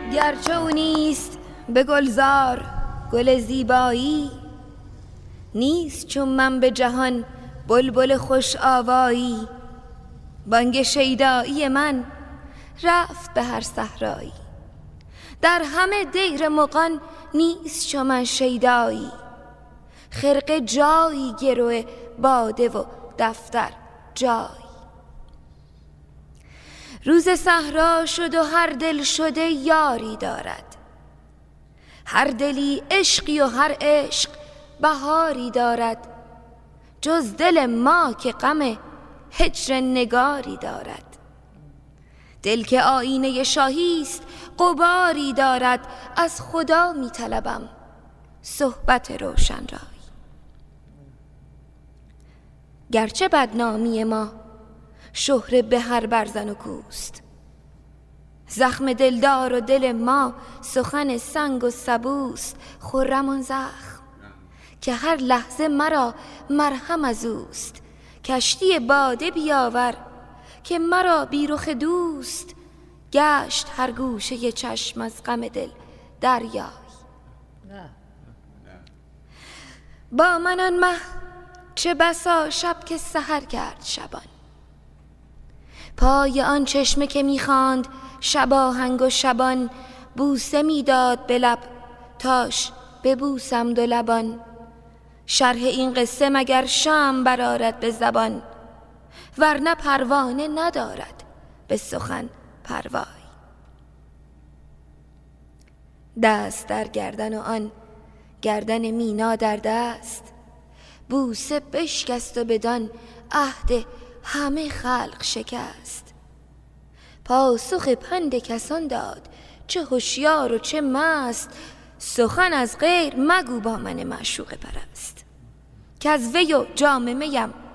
گرچه او نیست به گلزار گل زیبایی، نیست چون من به جهان بلبل خوش آوایی. بانگ شیدایی من رفت به هر صحرایی، در همه دیر مغان نیست چون من شیدایی. خرقه جایی گرو باده و دفتر جایی. روز صحرا شد و هر دل شده یاری دارد، هر دلی عشقی و هر عشق بهاری دارد. جز دل ما که غم هجر نگاری دارد، دل که آینه شاهی است غباری دارد. از خدا می طلبم صحبت روشن رای، گرچه بدنامی ما شهره به هر برزن و کوست. زخم دلدار و دل ما سخن سنگ و سبوست. خرم آن زخم که هر لحظه مرا مرهم از اوست. کشتی باده بیاور که مرا بی رخ دوست. گشت هر گوشه چشم از غم دل دریای. با من آن مه چه بسا شب که سحر کرد شبان، پای آن چشمه که می‌خواند شباهنگ و شبان. بوسه میداد به لب تاش ببوسم دو لبان. شرح این قصه مگر شمع برآرد به زبان، ورنه پروانه ندارد به سخن پروای. دست در گردن و آن گردن مینا در دست، بوسه بشکست و بدان عهد همه خلق شکست. پاسخ پند کسان داد چه هوشیار و چه مست. سخن از غیر مگو با من معشوق پرست، که از وی و جام میم